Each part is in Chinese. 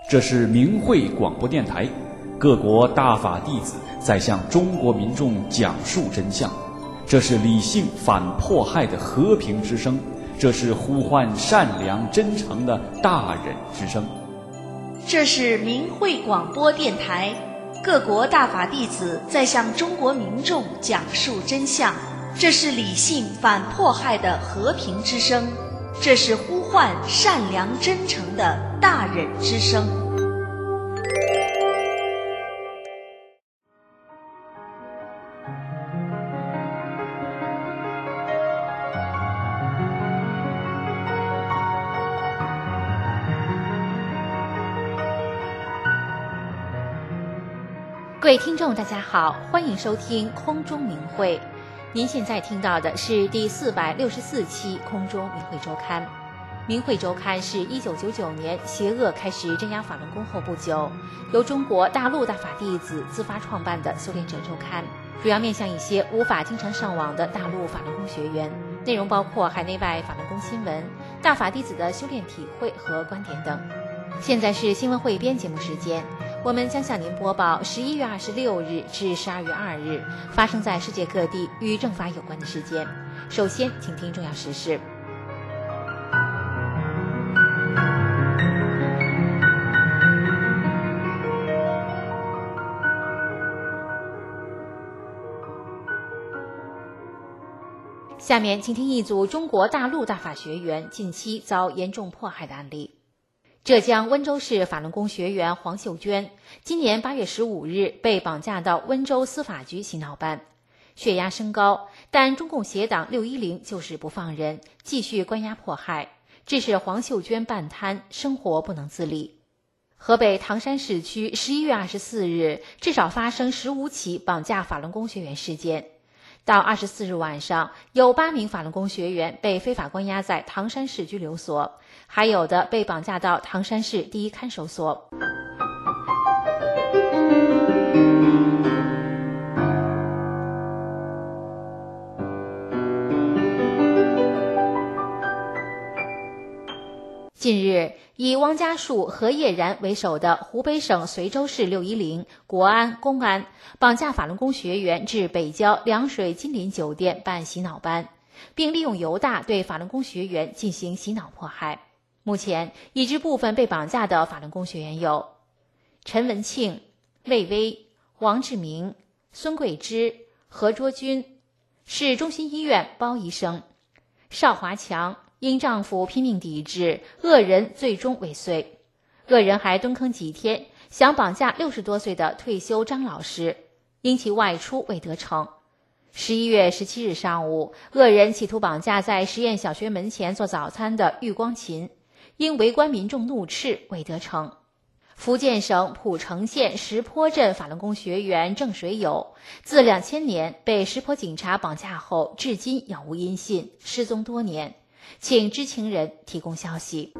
这是明慧广播电台，各国大法弟子在向中国民众讲述真相。这是理性反迫害的和平之声，这是呼唤善良真诚的大忍之声。 这是明慧广播电台，各国大法弟子在向中国民众讲述真相。这是理性反迫害的和平之声，这是呼唤善良真诚的大忍之声。 各位听众大家好，欢迎收听空中明慧。您现在听到的是第464期空中明慧周刊。明慧周刊是1999年邪恶开始镇压法轮功后不久，由中国大陆大法弟子自发创办的修炼者周刊，主要面向一些无法经常上网的大陆法轮功学员，内容包括海内外法轮功新闻、大法弟子的修炼体会和观点等。现在是新闻汇编节目时间，我们将向您播报11月26日至12月2日发生在世界各地与正法有关的事件。首先，请听重要时事。下面，请听一组中国大陆大法学员近期遭严重迫害的案例。浙江温州市法轮功学员黄秀娟，今年8月15日被绑架到温州司法局洗脑办，血压升高，但中共邪党610就是不放人，继续关押迫害，致使黄秀娟半瘫，生活不能自理。河北唐山市区11月24日至少发生15起绑架法轮功学员事件。到24日晚上，有8名法轮功学员被非法关押在唐山市拘留所，还有的被绑架到唐山市第一看守所。近日，以汪家树、何叶然为首的湖北省随州市610、国安、公安绑架法轮功学员至北郊凉水金陵酒店办洗脑班，并利用犹大对法轮功学员进行洗脑迫害。目前，已知部分被绑架的法轮功学员有陈文庆、魏巍、王志明、孙桂芝、何卓军，市中心医院包医生；邵华强因丈夫拼命抵制，恶人最终未遂。恶人还蹲坑几天，想绑架60多岁的退休张老师，因其外出未得逞。11月17日上午，恶人企图绑架在实验小学门前做早餐的郁光琴，因围观民众怒斥未得逞。福建省浦城县石坡镇法轮功学员郑水友，自2000年被石坡警察绑架后，至今杳无音信，失踪多年，请知情人提供消息。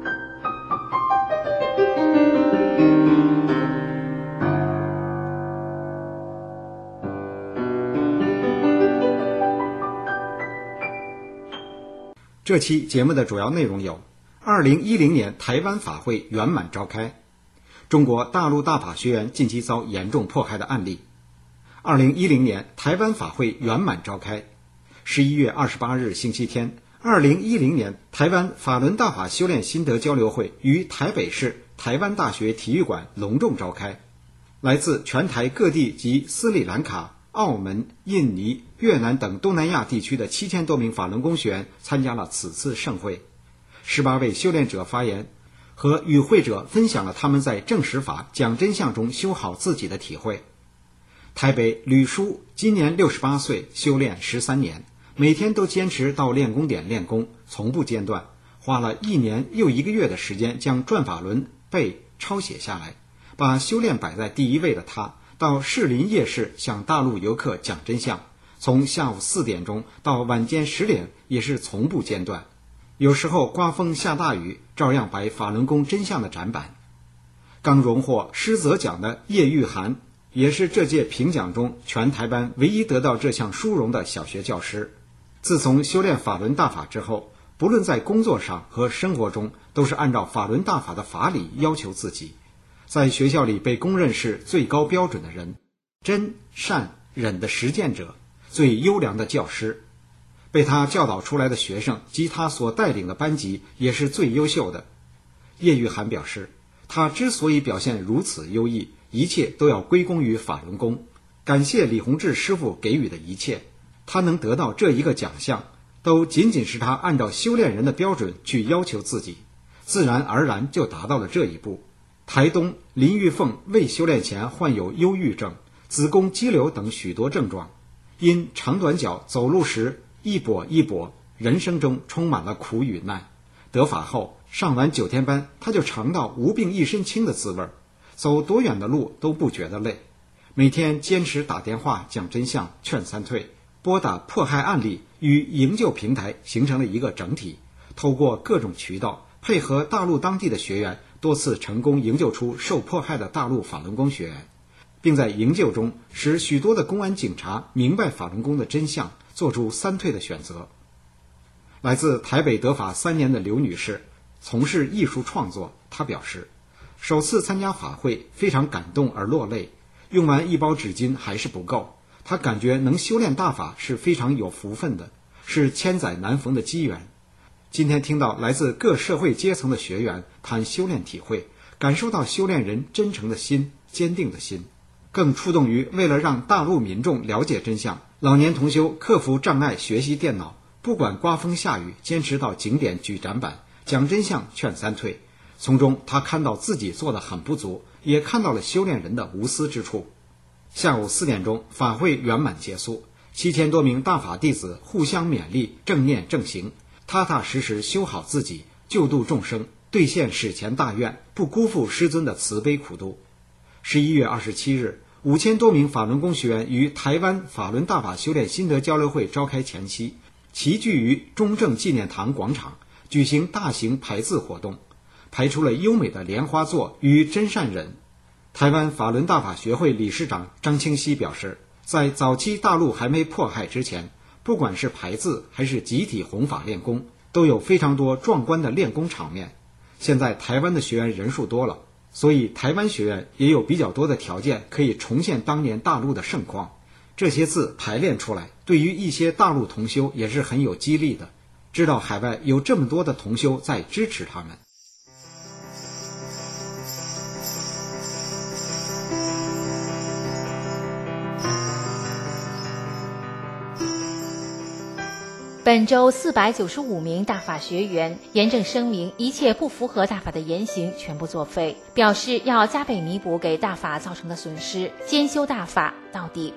这期节目的主要内容有：2010年台湾法会圆满召开，中国大陆大法学员近期遭严重迫害的案例；2010年台湾法会圆满召开；11月28日星期天，2010年台湾法轮大法修炼心得交流会于台北市台湾大学体育馆隆重召开，来自全台各地及斯里兰卡、澳门、印尼、越南等东南亚地区的7000多名法轮功学员参加了此次盛会。18位修炼者发言，和与会者分享了他们在证实法、讲真相中修好自己的体会。台北吕叔今年68岁，修炼13年，每天都坚持到练功点练功，从不间断，花了1年又1个月的时间将转法轮背抄写下来。把修炼摆在第一位的他，到士林夜市向大陆游客讲真相，从下午4点钟到晚间10点也是从不间断，有时候刮风下大雨，照样摆法轮功真相的展板。刚荣获师泽奖的叶玉涵，也是这届评奖中全台湾唯一得到这项殊荣的小学教师。自从修炼法轮大法之后，不论在工作上和生活中，都是按照法轮大法的法理要求自己。 在学校里被公认是最高标准的人，真善忍的实践者，最优良的教师。被他教导出来的学生及他所带领的班级也是最优秀的。叶玉涵表示，他之所以表现如此优异，一切都要归功于法轮功，感谢李洪志师傅给予的一切。他能得到这一个奖项，都仅仅是他按照修炼人的标准去要求自己，自然而然就达到了这一步。台东林玉凤未修炼前患有忧郁症、子宫肌瘤等许多症状，因长短脚走路时一跛一跛，人生中充满了苦与难。得法后上完9天班，他就尝到无病一身轻的滋味，走多远的路都不觉得累。每天坚持打电话讲真相劝三退，拨打迫害案例与营救平台形成了一个整体，透过各种渠道配合大陆当地的学员，多次成功营救出受迫害的大陆法轮功学员，并在营救中使许多的公安警察明白法轮功的真相，做出三退的选择。来自台北得法3年的刘女士从事艺术创作，她表示，首次参加法会非常感动而落泪，用完1包纸巾还是不够，她感觉能修炼大法是非常有福分的，是千载难逢的机缘。今天听到来自各社会阶层的学员谈修炼体会，感受到修炼人真诚的心、坚定的心，更触动于为了让大陆民众了解真相，老年同修克服障碍学习电脑，不管刮风下雨，坚持到景点举展板，讲真相劝三退。从中他看到自己做得很不足，也看到了修炼人的无私之处。下午4点钟，法会圆满结束，7000多名大法弟子互相勉励，正念正行，踏踏实实修好自己，救度众生，兑现史前大愿，不辜负师尊的慈悲苦度。11月27日，5000多名法轮功学员于台湾法轮大法修炼心得交流会召开前夕，齐聚于中正纪念堂广场，举行大型排字活动，排出了优美的莲花座与真善忍。台湾法轮大法学会理事长张清溪表示，在早期大陆还没迫害之前，不管是排字还是集体弘法练功，都有非常多壮观的练功场面。现在台湾的学员人数多了，所以台湾学员也有比较多的条件可以重现当年大陆的盛况。这些字排练出来，对于一些大陆同修也是很有激励的，知道海外有这么多的同修在支持他们。 本周495名大法学员严正声明，一切不符合大法的言行全部作废，表示要加倍弥补给大法造成的损失，坚修大法到底。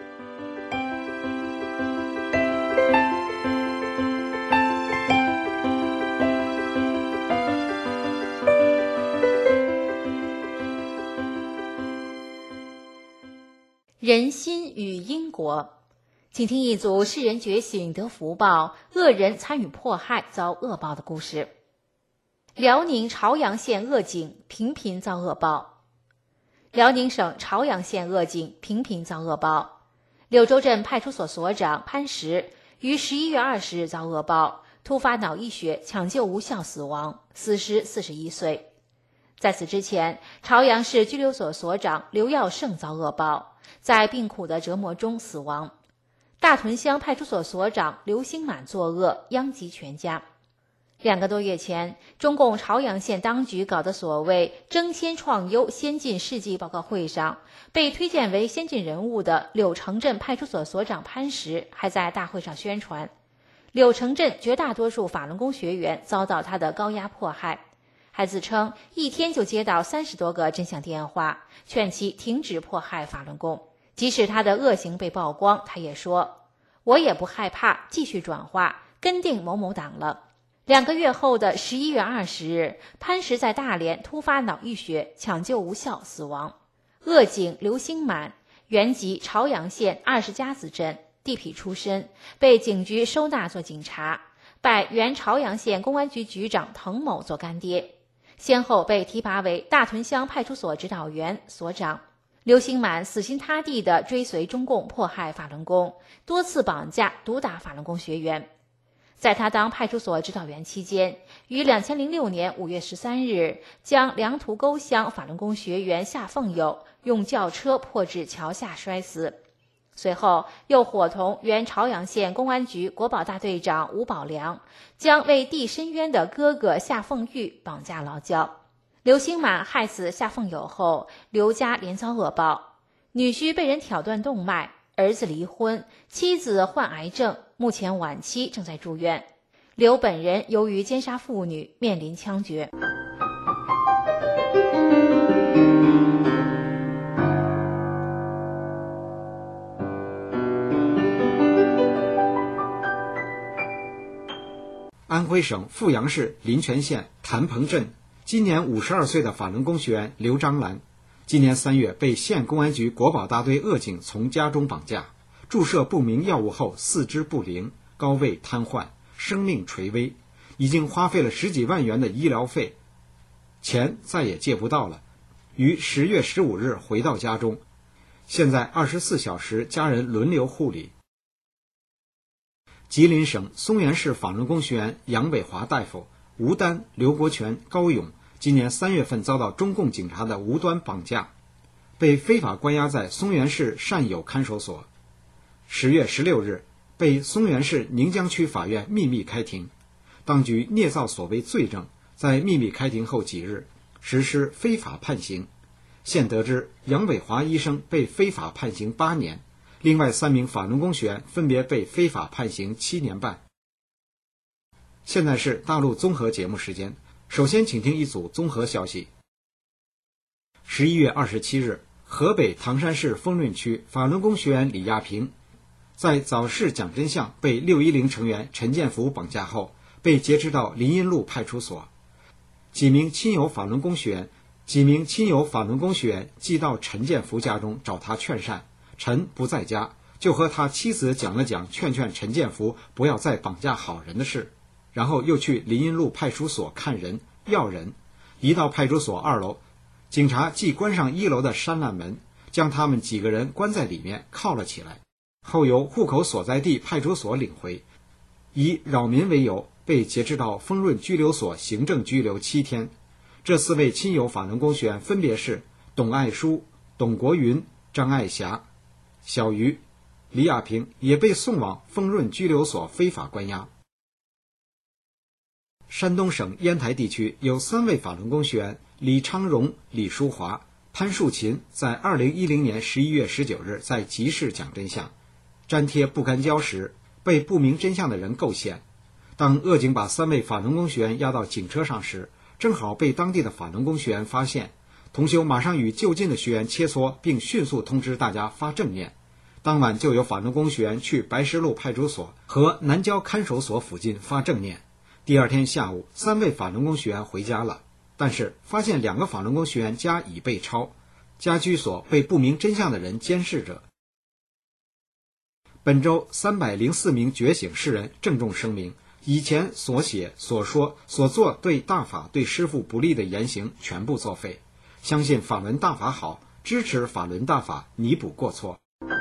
人心与因果，请听一组世人觉醒得福报，恶人参与迫害遭恶报的故事。辽宁朝阳县恶警频频遭恶报。辽宁省朝阳县恶警频频遭恶报。柳州镇派出所所长潘石于11月20日遭恶报，突发脑溢血抢救无效死亡，死时41岁。在此之前，朝阳市拘留所所长刘耀胜遭恶报，在病苦的折磨中死亡。大屯乡派出所所长刘兴满作恶，殃及全家。2个多月前，中共朝阳县当局搞的所谓争先创优先进事迹报告会上，被推荐为先进人物的柳城镇派出所所长潘石还在大会上宣传，柳城镇绝大多数法轮功学员遭到他的高压迫害，还自称一天就接到30多个真相电话，劝其停止迫害法轮功。即使他的恶行被曝光，他也说，我也不害怕，继续转化，跟定某某党了。2个月后的11月20日，潘石在大连突发脑溢血，抢救无效死亡。恶警刘兴满原籍朝阳县20家子镇，地痞出身，被警局收纳做警察，拜原朝阳县公安局局长滕某做干爹，先后被提拔为大屯乡派出所指导员、所长。刘兴满死心塌地地追随中共迫害法轮功，多次绑架毒打法轮功学员。 在他当派出所指导员期间，于2006年5月13日将梁图沟乡法轮功学员夏凤友用轿车迫至桥下摔死。随后又伙同原朝阳县公安局国保大队长吴宝良，将为递申冤的哥哥夏凤玉绑架劳教。刘兴满害死夏凤友后，刘家连遭恶报，女婿被人挑断动脉，儿子离婚，妻子患癌症，目前晚期正在住院。刘本人由于奸杀妇女，面临枪决。 安徽省阜阳市临泉县谭棚镇今年52岁的法轮功学员刘章兰，今年3月被县公安局国保大队恶警从家中绑架，注射不明药物后四肢不灵，高位瘫痪，生命垂危，已经花费了10几万元的医疗费，钱再也借不到了。于10月15日回到家中，现在24小时家人轮流护理。吉林省松原市法轮功学员杨伟华大夫、吴丹、刘国全、高勇今年3月份遭到中共警察的无端绑架，被非法关押在松原市善友看守所。10月16日被松原市宁江区法院秘密开庭，当局捏造所谓罪证，在秘密开庭后几日实施非法判刑。现得知杨伟华医生被非法判刑8年，另外3名法轮功学员分别被非法判刑7年半。现在是大陆综合节目时间，首先请听一组综合消息。11月27日，河北唐山市丰润区法轮功学员李亚平在早市讲真相被610成员陈建福绑架后，被劫持到林荫路派出所。几名亲友法轮功学员寄到陈建福家中找他劝善，陈不在家，就和他妻子讲了讲，劝陈建福不要再绑架好人的事，然后又去林荫路派出所看人要人。一到派出所2楼，警察即关上1楼的栅栏门，将他们几个人关在里面铐了起来，后由户口所在地派出所领回，以扰民为由被劫持到丰润拘留所行政拘留7天。这4位亲友法轮功学员分别是董爱书、董国云、张爱霞、小鱼。李亚平也被送往丰润拘留所非法关押。山东省烟台地区有3位法轮功学员李昌荣、李淑华、潘树琴在2010年11月19日在集市讲真相，粘贴不干胶时被不明真相的人构陷。当恶警把3位法轮功学员押到警车上时，正好被当地的法轮功学员发现，同修马上与就近的学员切磋，并迅速通知大家发正念。当晚就有法轮功学员去白石路派出所和南郊看守所附近发正念。第二天下午，3位法轮功学员回家了，但是发现2个法轮功学员家已被抄，家居所被不明真相的人监视着。本周304名觉醒世人郑重声明，以前所写、所说、所做对大法、对师父不利的言行全部作废，相信法轮大法好，支持法轮大法，弥补过错。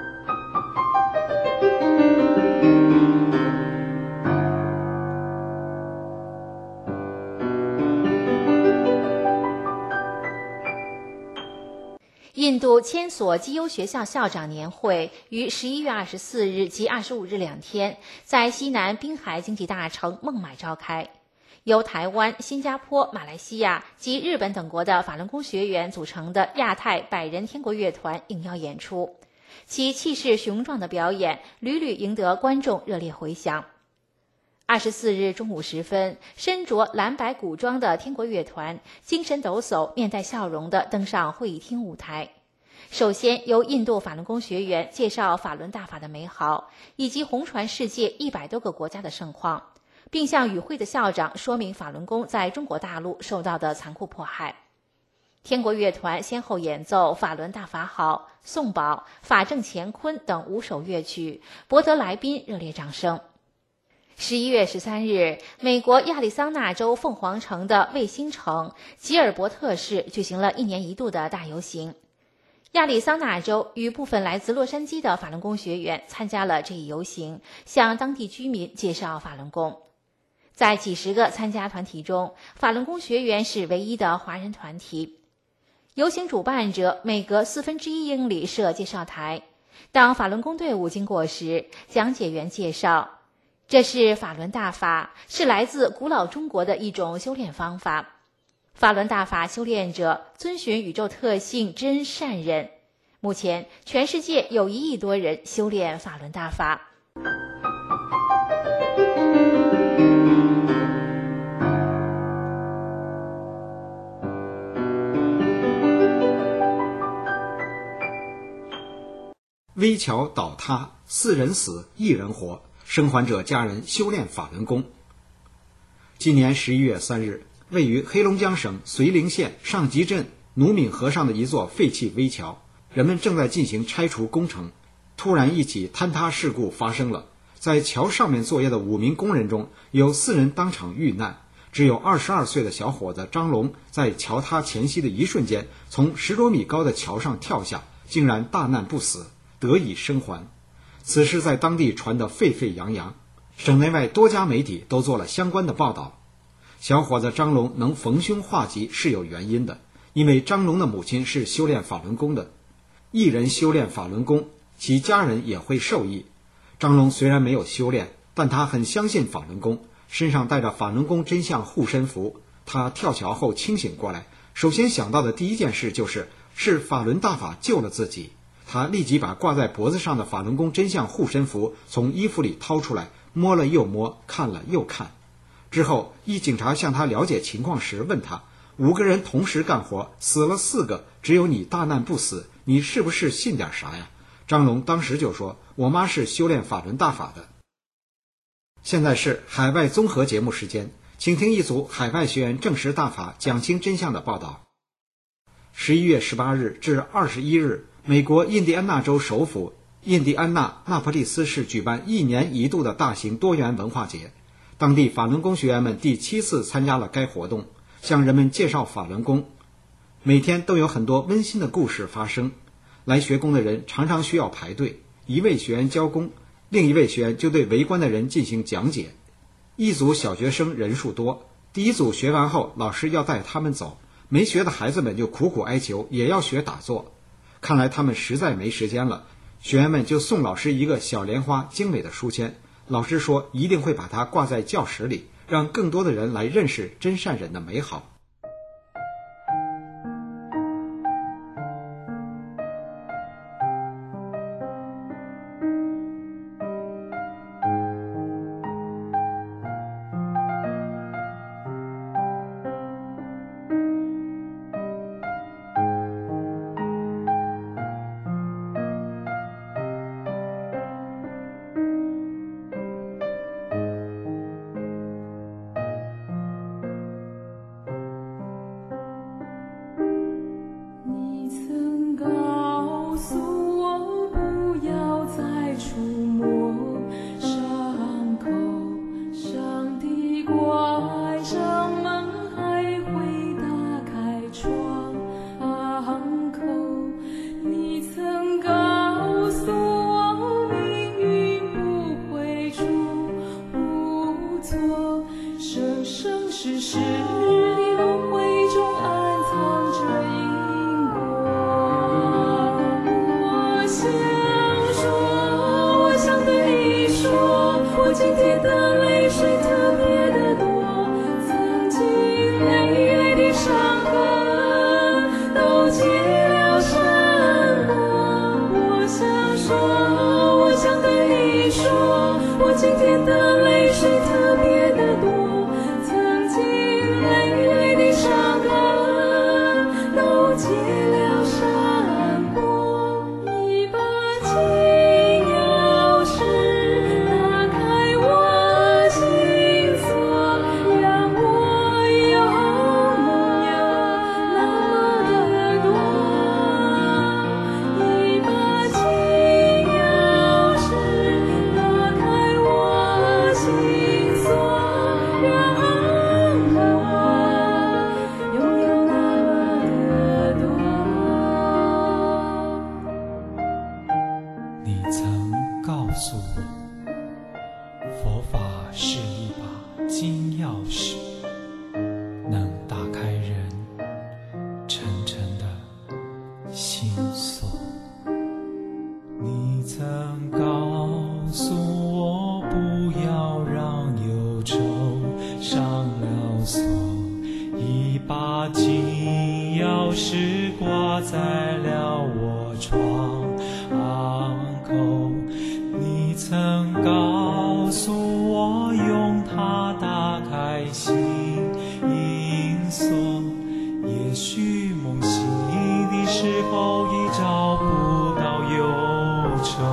印度千所基优学校校长年会于11月24日及25日2天在西南滨海经济大城孟买召开，由台湾、新加坡、马来西亚及日本等国的法轮功学员组成的亚太百人天国乐团应邀演出，其气势雄壮的表演屡屡赢得观众热烈回响。24日中午时分，身着蓝白古装的天国乐团精神抖擞、面带笑容地登上会议厅舞台。首先由印度法轮功学员介绍法轮大法的美好，以及红传世界100多个国家的盛况，并向与会的校长说明法轮功在中国大陆受到的残酷迫害。天国乐团先后演奏法轮大法好、颂宝、法正乾坤等5首乐曲，博得来宾热烈掌声。11月13日，美国亚利桑那州凤凰城的卫星城吉尔伯特市举行了1年1度的大游行。亚利桑那州与部分来自洛杉矶的法轮功学员参加了这一游行，向当地居民介绍法轮功。 在几十个参加团体中，法轮功学员是唯一的华人团体。游行主办者每隔1/4英里设介绍台，当法轮功队伍经过时，讲解员介绍，这是法轮大法，是来自古老中国的一种修炼方法。法轮大法修炼者遵循宇宙特性真善忍。目前，全世界有1亿多人修炼法轮大法。 危桥倒塌，4人死1人活，生还者家人修炼法轮功。今年11月3日，位于黑龙江省绥宁县上集镇努敏河上的一座废弃危桥，人们正在进行拆除工程，突然一起坍塌事故发生了。在桥上面作业的5名工人中，有4人当场遇难，只有22岁的小伙子张龙在桥塌前夕的一瞬间，从10多米高的桥上跳下，竟然大难不死，得以生还。此事在当地传得沸沸扬扬，省内外多家媒体都做了相关的报道。小伙子张龙能逢凶化吉是有原因的，因为张龙的母亲是修炼法轮功的，一人修炼法轮功，其家人也会受益。张龙虽然没有修炼，但他很相信法轮功，身上带着法轮功真相护身符。他跳桥后清醒过来，首先想到的第一件事是法轮大法救了自己。他立即把挂在脖子上的法轮功真相护身符从衣服里掏出来，摸了又摸，看了又看。之后，一警察向他了解情况时问他，5个人同时干活，死了4个，只有你大难不死，你是不是信点啥呀？张龙当时就说，我妈是修炼法轮大法的。现在是海外综合节目时间，请听一组海外学员证实大法讲清真相的报道。11月18日至21日，美国印第安纳州首府印第安纳纳波利斯市举办1年1度的大型多元文化节，当地法轮功学员们第7次参加了该活动，向人们介绍法轮功。每天都有很多温馨的故事发生，来学功的人常常需要排队，一位学员教功，另一位学员就对围观的人进行讲解。一组小学生人数多，第一组学完后，老师要带他们走，没学的孩子们就苦苦哀求，也要学打坐。看来他们实在没时间了，学员们就送老师一个小莲花精美的书签，老师说一定会把它挂在教室里，让更多的人来认识真善忍的美好。 把金钥匙挂在了我窗口，你曾告诉我用它打开心锁，也许梦醒的时候已找不到忧愁。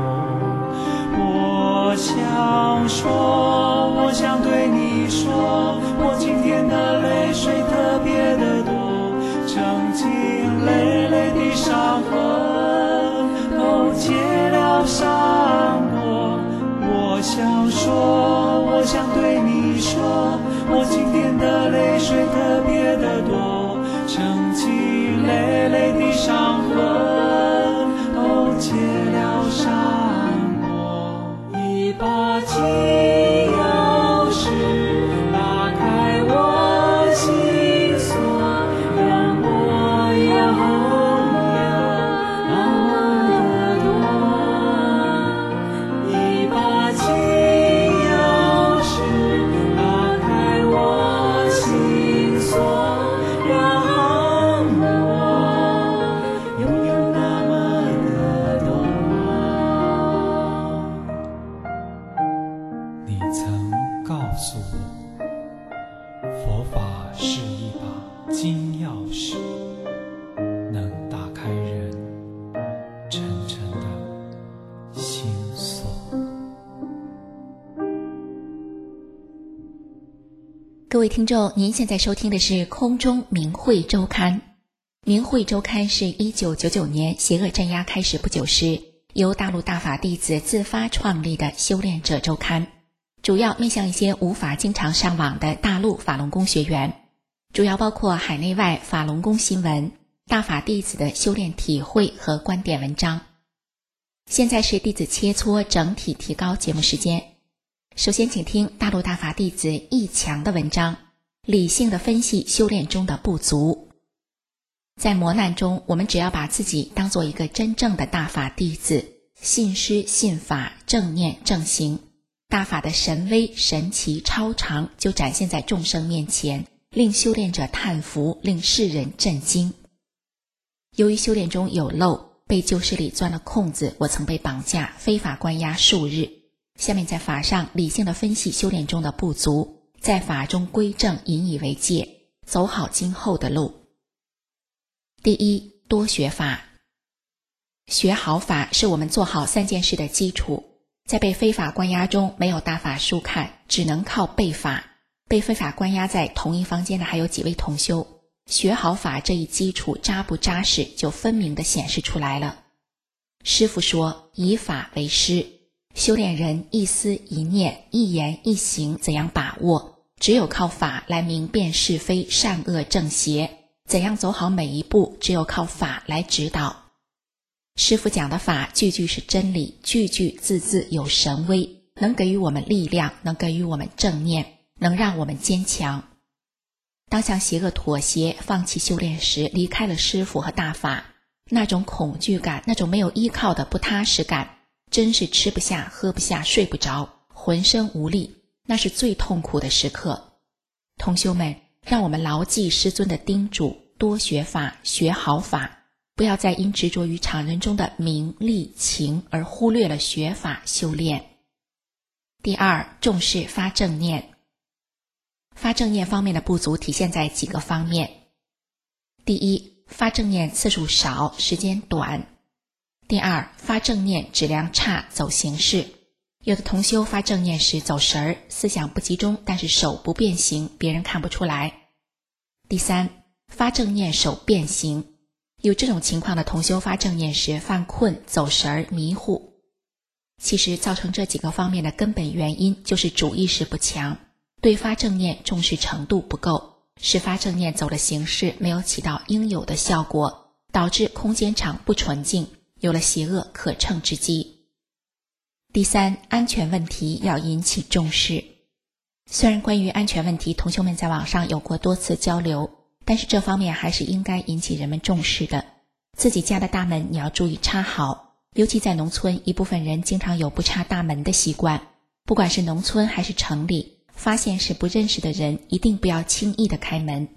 我想说，我想对你说，我今天的泪水特别的多，曾经累累的伤痕都结了伤过。我想说，我想对你说，我今天的泪水特别的多，曾经累累的伤痕都结了伤过。一把金钥匙打开我心锁，让我拥有那么的多。一把金钥匙打开我心锁，让我拥有那么的多。你曾告诉我，佛法是一把金钥匙，能打开人沉沉的心锁。 各位听众，您现在收听的是空中明慧周刊。明慧周刊是1999年邪恶镇压开始不久时，由大陆大法弟子自发创立的修炼者周刊，主要面向一些无法经常上网的大陆法轮功学员，主要包括海内外法轮功新闻、大法弟子的修炼体会和观点文章。现在是弟子切磋整体提高节目时间。首先请听大陆大法弟子易强的文章，理性的分析修炼中的不足。在磨难中，我们只要把自己当做一个真正的大法弟子，信师信法，正念正行，大法的神威神奇超常就展现在众生面前，令修炼者叹服，令世人震惊。由于修炼中有漏，被旧势力钻了空子，我曾被绑架非法关押数日。下面在法上理性的分析修炼中的不足，在法中归正，引以为戒，走好今后的路。第一，多学法。学好法是我们做好3件事的基础。在被非法关押中，没有大法书看，只能靠背法。被非法关押在同一房间的还有几位同修，学好法这一基础扎不扎实，就分明地显示出来了。师父说，以法为师，修炼人一思一念，一言一行怎样把握，只有靠法来明辨是非，善恶正邪，怎样走好每一步，只有靠法来指导。师父讲的法句句是真理，句句字字有神威，能给予我们力量，能给予我们正念，能让我们坚强。当向邪恶妥协，放弃修炼时，离开了师父和大法，那种恐惧感，那种没有依靠的不踏实感，真是吃不下喝不下睡不着，浑身无力，那是最痛苦的时刻。同修们，让我们牢记师尊的叮嘱，多学法，学好法，不要再因执着于常人中的名利情而忽略了学法修炼。第二，重视发正念。发正念方面的不足体现在几个方面。第一，发正念次数少，时间短。第二，发正念质量差，走形式。有的同修发正念时走神儿，思想不集中，但是手不变形，别人看不出来。第三，发正念手变形。有这种情况的同修发正念时犯困、走神儿、迷糊。其实造成这几个方面的根本原因就是主意识不强，对发正念重视程度不够，使发正念走了形式，没有起到应有的效果，导致空间场不纯净，有了邪恶可乘之机。第三，安全问题要引起重视。虽然关于安全问题同修们在网上有过多次交流，但是这方面还是应该引起人们重视的。自己家的大门你要注意插好，尤其在农村，一部分人经常有不插大门的习惯。不管是农村还是城里，发现是不认识的人，一定不要轻易的开门。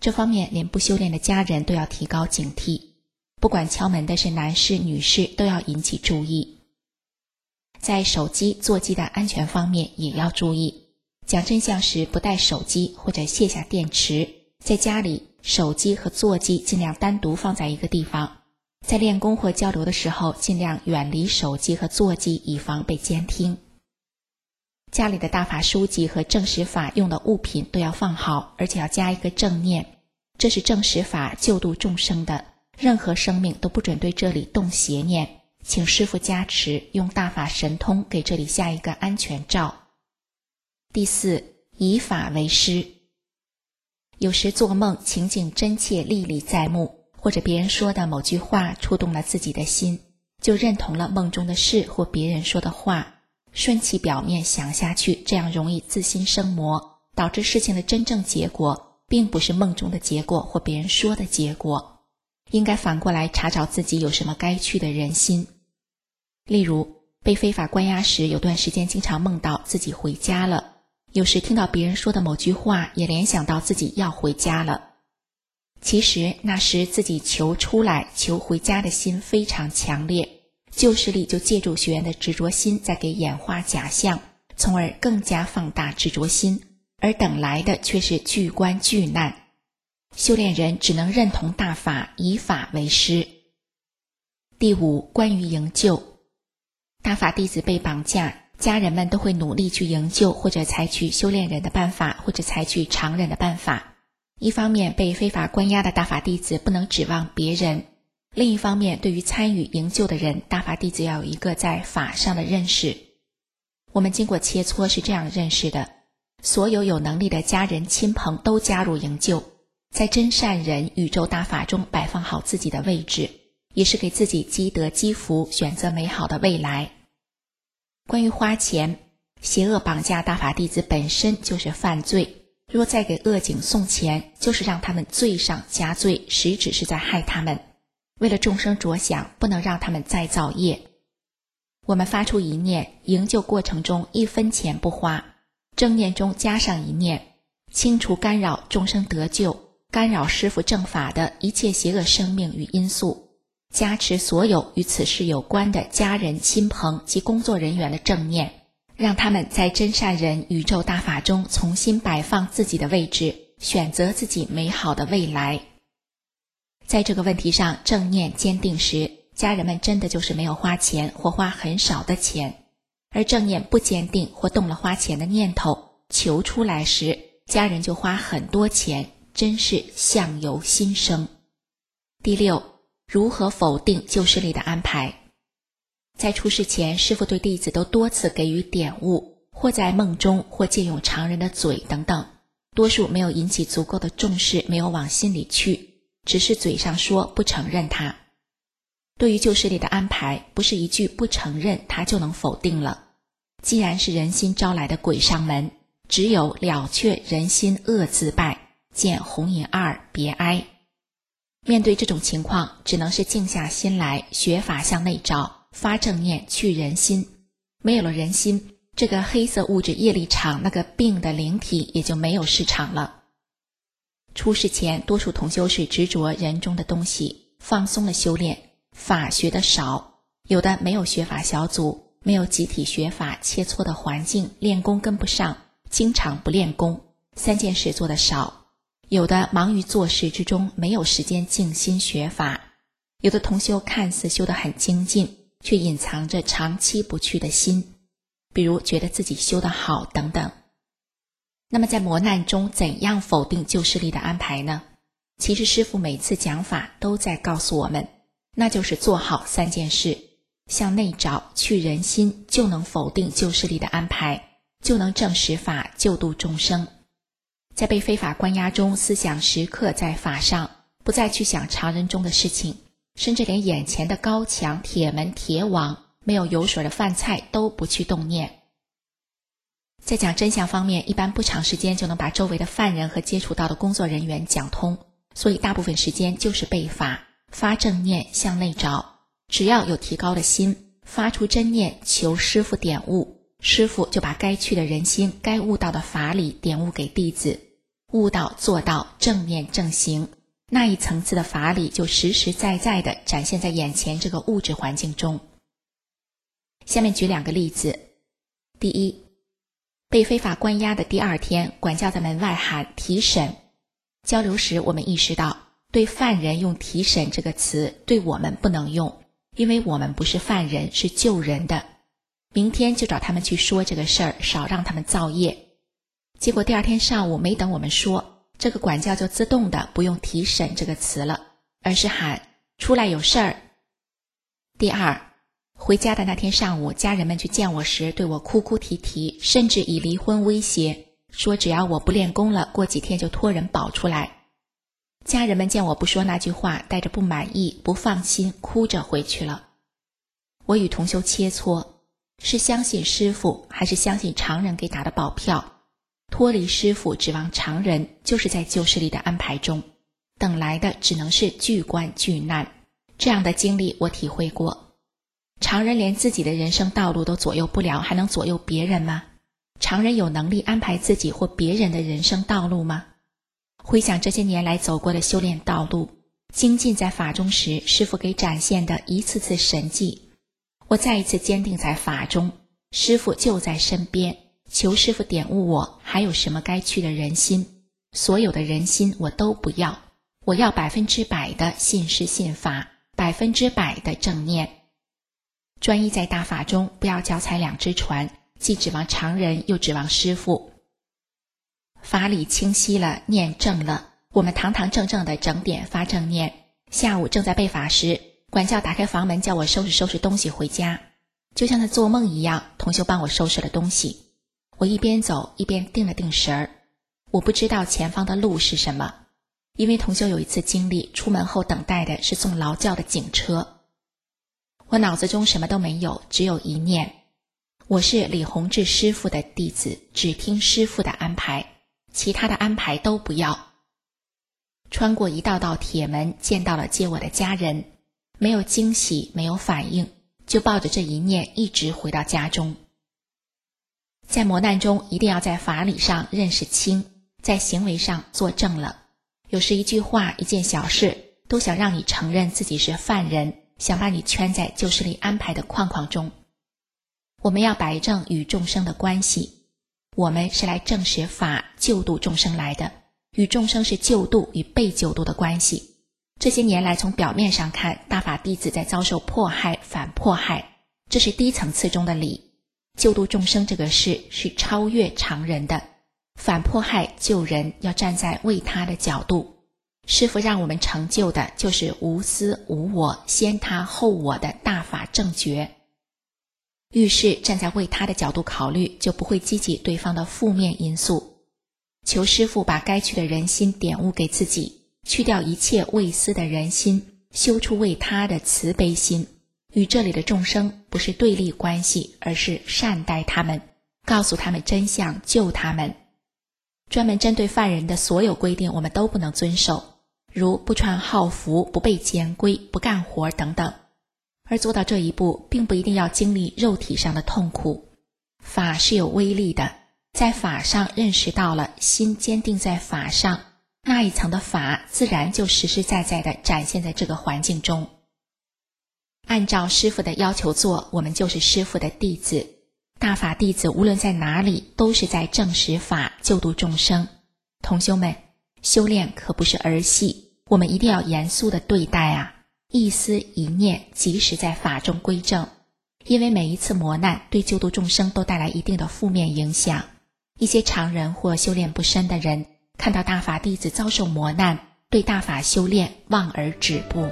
这方面连不修炼的家人都要提高警惕，不管敲门的是男士女士都要引起注意。在手机座机的安全方面也要注意，讲真相时不带手机或者卸下电池，在家里手机和座机尽量单独放在一个地方，在练功或交流的时候尽量远离手机和座机，以防被监听。家里的大法书籍和证实法用的物品都要放好，而且要加一个正念，这是证实法救度众生的，任何生命都不准对这里动邪念，请师父加持，用大法神通给这里下一个安全罩。第四，以法为师。有时做梦情景真切历历在目，或者别人说的某句话触动了自己的心，就认同了梦中的事或别人说的话，顺其表面想下去，这样容易自心生魔，导致事情的真正结果并不是梦中的结果或别人说的结果。应该反过来查找自己有什么该去的人心。例如被非法关押时，有段时间经常梦到自己回家了，有时听到别人说的某句话也联想到自己要回家了。其实那时自己求出来求回家的心非常强烈，旧势力就借助学员的执着心在给演化假象，从而更加放大执着心，而等来的却是巨关巨难。修炼人只能认同大法，以法为师。第五，关于营救。大法弟子被绑架，家人们都会努力去营救，或者采取修炼人的办法，或者采取常人的办法。一方面被非法关押的大法弟子不能指望别人，另一方面对于参与营救的人，大法弟子要有一个在法上的认识。我们经过切磋是这样认识的，所有有能力的家人亲朋都加入营救，在真善人宇宙大法中摆放好自己的位置，也是给自己积德积福，选择美好的未来。关于花钱，邪恶绑架大法弟子本身就是犯罪，若再给恶警送钱，就是让他们罪上加罪，实质是在害他们。为了众生着想，不能让他们再造业。我们发出一念，营救过程中1分钱不花，正念中加上一念，清除干扰众生得救，干扰师父正法的一切邪恶生命与因素，加持所有与此事有关的家人亲朋及工作人员的正念，让他们在真善人宇宙大法中重新摆放自己的位置，选择自己美好的未来。在这个问题上正念坚定时，家人们真的就是没有花钱或花很少的钱，而正念不坚定或动了花钱的念头求出来时，家人就花很多钱，真是相由心生。第六，如何否定旧势力的安排。在出世前，师父对弟子都多次给予点悟，或在梦中，或借用常人的嘴等等，多数没有引起足够的重视，没有往心里去，只是嘴上说不承认它。对于旧势力的安排，不是一句不承认它就能否定了。既然是人心招来的鬼上门，只有了却人心恶自败，见红银2别哀。面对这种情况，只能是静下心来，学法向内照，发正念去人心。没有了人心，这个黑色物质业力场那个病的灵体也就没有市场了。出世前，多数同修是执着人中的东西，放松了修炼，法学的少，有的没有学法小组，没有集体学法切磋的环境，练功跟不上，经常不练功，3件事做得少。有的忙于做事之中，没有时间静心学法。有的同修看似修得很精进，却隐藏着长期不去的心，比如觉得自己修得好等等。那么在磨难中怎样否定旧势力的安排呢？其实师父每次讲法都在告诉我们，那就是做好3件事，向内找，去人心，就能否定旧势力的安排，就能证实法，救度众生。在被非法关押中，思想时刻在法上，不再去想常人中的事情，甚至连眼前的高墙、铁门、铁网，没有油水的饭菜都不去动念。在讲真相方面，一般不长时间就能把周围的犯人和接触到的工作人员讲通，所以大部分时间就是背法，发正念向内找。只要有提高的心，发出真念求师父点悟，师父就把该去的人心，该悟到的法理点悟给弟子。 悟道做道，正念正行，那一层次的法理就实实在在地展现在眼前这个物质环境中。下面举2个例子。第一，被非法关押的第2天，管教在门外喊提审。交流时我们意识到，对犯人用提审这个词对我们不能用，因为我们不是犯人，是救人的。明天就找他们去说这个事儿，少让他们造业。结果第2天上午没等我们说，这个管教就自动的不用提审这个词了，而是喊出来有事儿。第2，回家的那天上午，家人们去见我时对我哭哭啼啼，甚至以离婚威胁，说只要我不练功了，过几天就托人保出来。家人们见我不说那句话，带着不满意、不放心，哭着回去了。我与同修切磋，是相信师父，还是相信常人给打的保票？脱离师父，指望常人，就是在旧势力的安排中，等来的只能是巨关巨难。这样的经历我体会过。常人连自己的人生道路都左右不了，还能左右别人吗？常人有能力安排自己或别人的人生道路吗？回想这些年来走过的修炼道路，精进在法中时，师父给展现的一次次神迹，我再一次坚定在法中，师父就在身边，求师父点悟我还有什么该去的人心，所有的人心我都不要，我要100%的信师信法，100%的正念。专一在大法中，不要脚踩2只船，既指望常人，又指望师父。法理清晰了，念正了，我们堂堂正正的整点发正念。下午正在备法时，管教打开房门叫我收拾东西回家，就像在做梦一样，同修帮我收拾了东西。我一边走一边定了定神儿，我不知道前方的路是什么，因为同修有一次经历，出门后等待的是送劳教的警车。我脑子中什么都没有，只有一念，我是李洪志师父的弟子，只听师父的安排，其他的安排都不要。穿过一道道铁门，见到了接我的家人，没有惊喜，没有反应，就抱着这一念一直回到家中。在磨难中，一定要在法理上认识清，在行为上做正了。有时一句话一件小事都想让你承认自己是犯人，想把你圈在旧势力安排的框框中。我们要摆正与众生的关系，我们是来证实法救度众生来的，与众生是救度与被救度的关系。这些年来从表面上看，大法弟子在遭受迫害反迫害，这是低层次中的理。救度众生这个事是超越常人的，反迫害救人要站在为他的角度。师父让我们成就的就是无私无我，先他后我的大法正觉。遇事站在为他的角度考虑，就不会激起对方的负面因素。求师父把该去的人心点悟给自己，去掉一切为私的人心，修出为他的慈悲心。与这里的众生不是对立关系，而是善待他们，告诉他们真相，救他们。专门针对犯人的所有规定我们都不能遵守，如不穿号服、不被监规、不干活等等。而做到这一步，并不一定要经历肉体上的痛苦。法是有威力的，在法上认识到了，心坚定在法上，那一层的法自然就实实在在地展现在这个环境中。按照师父的要求做，我们就是师父的弟子。大法弟子无论在哪里，都是在证实法，救度众生。同修们，修炼可不是儿戏，我们一定要严肃地对待啊！一思一念，及时在法中归正。因为每一次磨难对救度众生都带来一定的负面影响。一些常人或修炼不深的人，看到大法弟子遭受磨难，对大法修炼望而止步。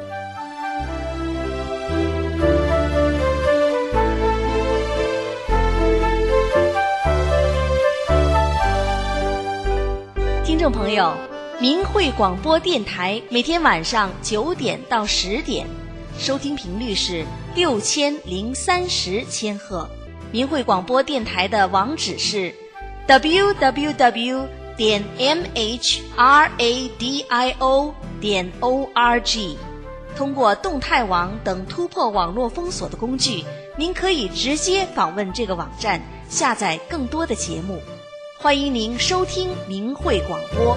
听众朋友，明慧广播电台每天晚上9点到10点，收听频率是6030千赫。明慧广播电台的网址是 www.mhradio.org。通过动态网等突破网络封锁的工具，您可以直接访问这个网站，下载更多的节目。 欢迎您收听明慧广播。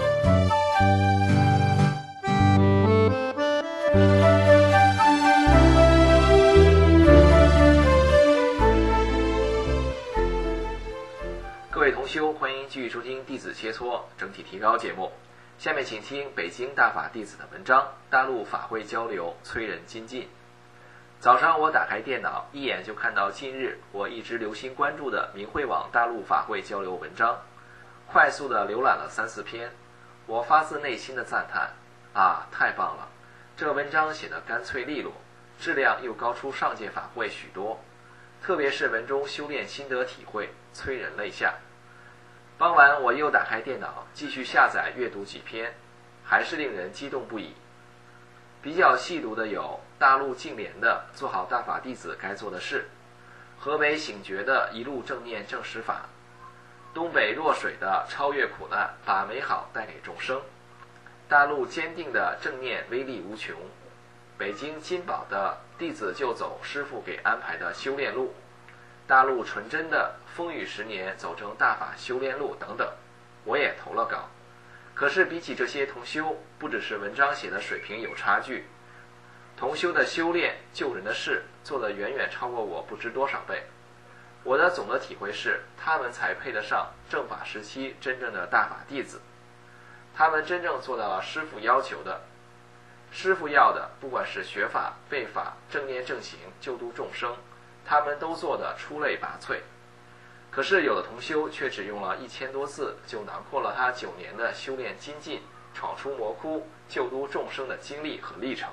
各位同修，欢迎继续收听弟子切磋整体提高节目。下面请听北京大法弟子的文章《大陆法会交流催人精进》。早上我打开电脑，一眼就看到近日我一直留心关注的明慧网大陆法会交流文章，快速地浏览了3-4篇，我发自内心的赞叹啊，太棒了！这文章写得干脆利落，质量又高出上届法会许多，特别是文中修炼心得体会，催人泪下。傍晚我又打开电脑，继续下载阅读几篇，还是令人激动不已。比较细读的有大陆净莲的做好大法弟子该做的事，河北醒觉的一路正念正实法，东北若水的超越苦难，把美好带给众生，大陆坚定的正念威力无穷，北京金宝的弟子就走师父给安排的修炼路，大陆纯真的风雨10年走成大法修炼路等等，我也投了稿。可是比起这些同修，不只是文章写的水平有差距，同修的修炼救人的事做得远远超过我不知多少倍。我的总的体会是，他们才配得上正法时期真正的大法弟子，他们真正做到了师父要求的。师父要的，不管是学法、背法、正念正行、救度众生，他们都做得出类拔萃。可是有的同修却只用了1000多字就囊括了他9年的修炼精进、闯出魔窟、救度众生的经历和历程。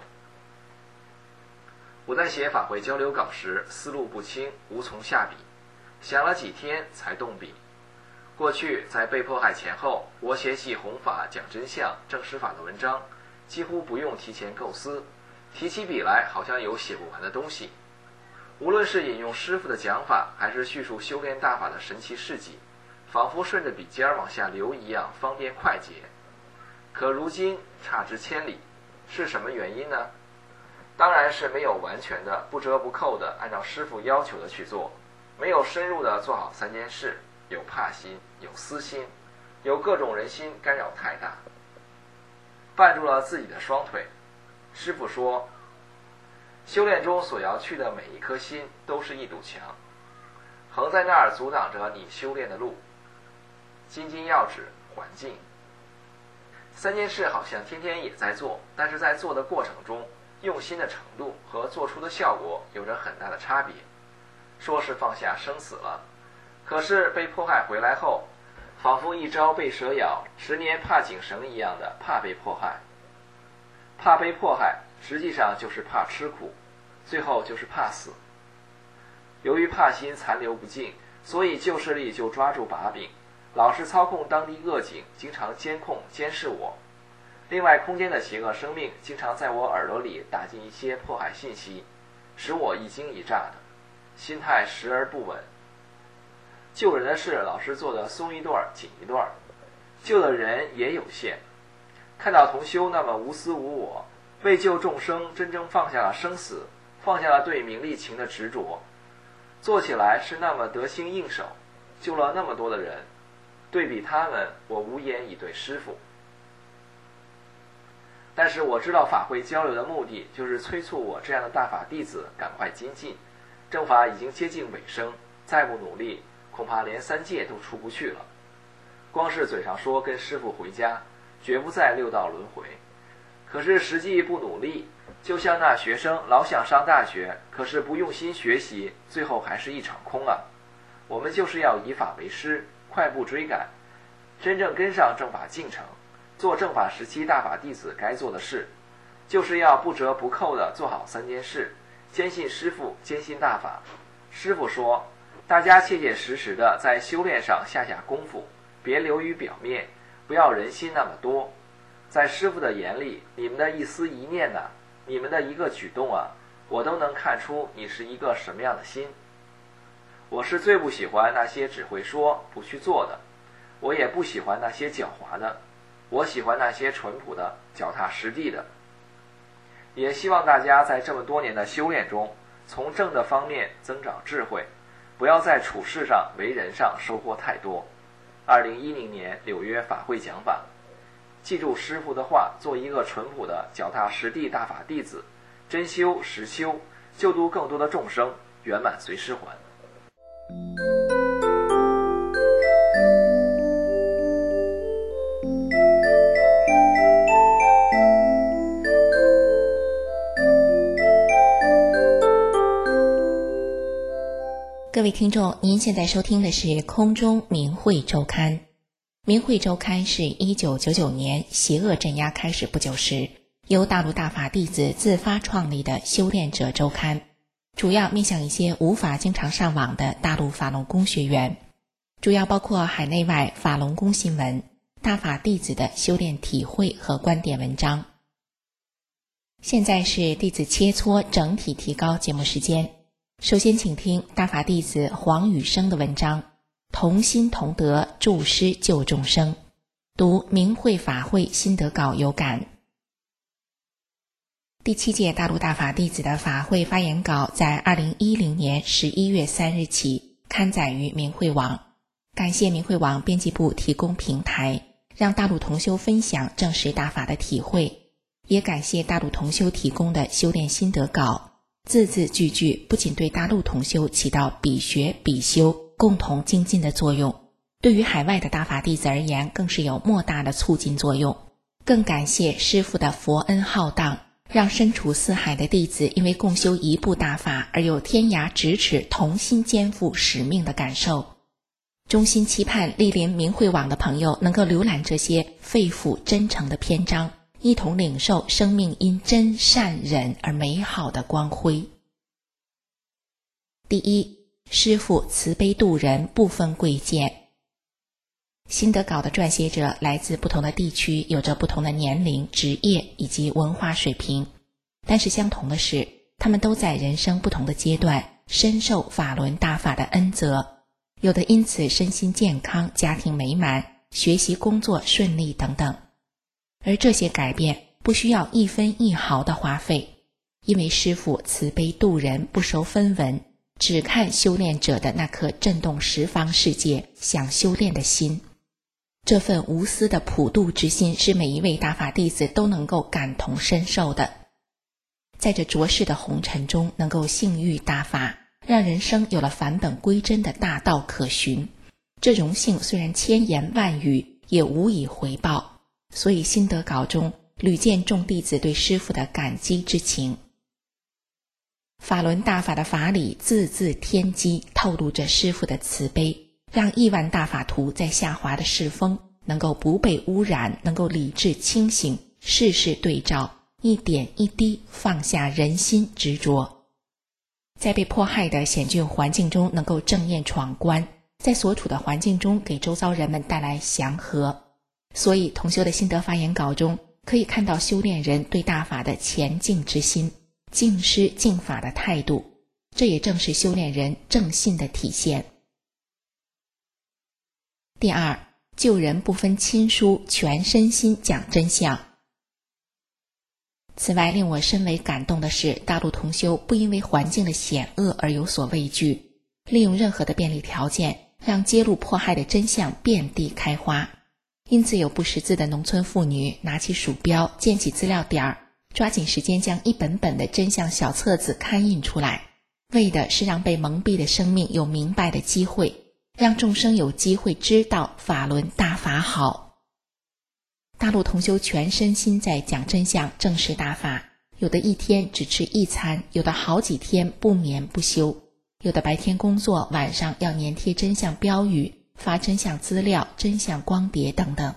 我在写法会交流稿时思路不清，无从下笔，想了几天才动笔。过去在被迫害前后，我写起弘法、讲真相、正实法的文章，几乎不用提前构思，提起笔来好像有写不完的东西。无论是引用师父的讲法，还是叙述修炼大法的神奇事迹，仿佛顺着笔尖往下流一样方便快捷。可如今差之千里，是什么原因呢？当然是没有完全的不折不扣的按照师父要求的去做，没有深入的做好3件事，有怕心，有私心，有各种人心干扰太大，绊住了自己的双腿。师父说，修炼中所要去的每一颗心都是一堵墙，横在那儿阻挡着你修炼的路。斤斤要指，环境。3件事好像天天也在做，但是在做的过程中，用心的程度和做出的效果有着很大的差别。说是放下生死了，可是被迫害回来后，仿佛一朝被蛇咬，10年怕井绳一样的怕被迫害。怕被迫害实际上就是怕吃苦，最后就是怕死。由于怕心残留不尽，所以旧势力就抓住把柄，老是操控当地恶警，经常监控监视我。另外，空间的邪恶生命经常在我耳朵里打进一些迫害信息，使我一惊一乍的，心态时而不稳。救人的事老是做得松一段紧一段，救的人也有限。看到同修那么无私无我，为救众生真正放下了生死，放下了对名利情的执着，做起来是那么得心应手，救了那么多的人。对比他们，我无言以对师父。但是我知道法会交流的目的就是催促我这样的大法弟子赶快精进，正法已经接近尾声，再不努力恐怕连3界都出不去了。光是嘴上说跟师父回家，绝不再6道轮回，可是实际不努力，就像那学生老想上大学，可是不用心学习，最后还是一场空啊。我们就是要以法为师，快步追赶，真正跟上正法进程，做正法时期大法弟子该做的事，就是要不折不扣地做好3件事，坚信师父，坚信大法。师父说，大家切切实实的在修炼上下功夫，别流于表面，不要人心那么多。在师父的眼里，你们的一丝一念啊，你们的一个举动啊，我都能看出你是一个什么样的心。我是最不喜欢那些只会说不去做的，我也不喜欢那些狡猾的，我喜欢那些淳朴的、脚踏实地的。也希望大家在这么多年的修炼中，从正的方面增长智慧，不要在处事上、为人上收获太多。 2010年6月法会讲法，记住师父的话，做一个淳朴的脚踏实地大法弟子，真修实修，救度更多的众生，圆满随师还。 各位听众，您现在收听的是空中明慧周刊。明慧周刊是1999年邪恶镇压开始不久时，由大陆大法弟子自发创立的修炼者周刊，主要面向一些无法经常上网的大陆法轮功学员，主要包括海内外法轮功新闻、大法弟子的修炼体会和观点文章。现在是弟子切磋整体提高节目时间，首先请听大法弟子黄宇生的文章《同心同德，助师救众生》，读明慧法会心得稿有感。第7届大陆大法弟子的法会发言稿在2010年11月3日起刊载于明慧网，感谢明慧网编辑部提供平台，让大陆同修分享正实大法的体会，也感谢大陆同修提供的修炼心得稿，字字句句不仅对大陆同修起到比学比修共同精进的作用，对于海外的大法弟子而言更是有莫大的促进作用。更感谢师父的佛恩浩荡，让身处四海的弟子因为共修一部大法而有天涯咫尺同心肩负使命的感受。衷心期盼莅临明慧网的朋友能够浏览这些肺腑真诚的篇章，一同领受生命因真善忍而美好的光辉。第一，师父慈悲度人，不分贵贱。心得稿的撰写者来自不同的地区，有着不同的年龄、职业以及文化水平，但是相同的是，他们都在人生不同的阶段深受法轮大法的恩泽，有的因此身心健康、家庭美满、学习工作顺利等等。而这些改变不需要一分一毫的花费，因为师父慈悲度人，不收分文，只看修炼者的那颗震动十方世界想修炼的心。这份无私的普度之心是每一位大法弟子都能够感同身受的。在这浊世的红尘中能够幸遇大法，让人生有了返本归真的大道可循，这荣幸虽然千言万语也无以回报，所以心得稿中屡见众弟子对师父的感激之情。法轮大法的法理字字天机，透露着师父的慈悲，让亿万大法徒在下滑的世风能够不被污染，能够理智清醒，事事对照，一点一滴放下人心执着，在被迫害的险峻环境中能够正面闯关，在所处的环境中给周遭人们带来祥和。所以同修的心得发言稿中可以看到修炼人对大法的前进之心，敬师敬法的态度，这也正是修炼人正信的体现。第二，救人不分亲疏，全身心讲真相。此外，令我深为感动的是，大陆同修不因为环境的险恶而有所畏惧，利用任何的便利条件，让揭露迫害的真相遍地开花。因此有不识字的农村妇女拿起鼠标，建起资料点，抓紧时间将一本本的真相小册子刊印出来，为的是让被蒙蔽的生命有明白的机会，让众生有机会知道法轮大法好。大陆同修全身心在讲真相，正视大法，有的一天只吃一餐，有的好几天不眠不休，有的白天工作，晚上要粘贴真相标语，发真相资料、真相光碟等等。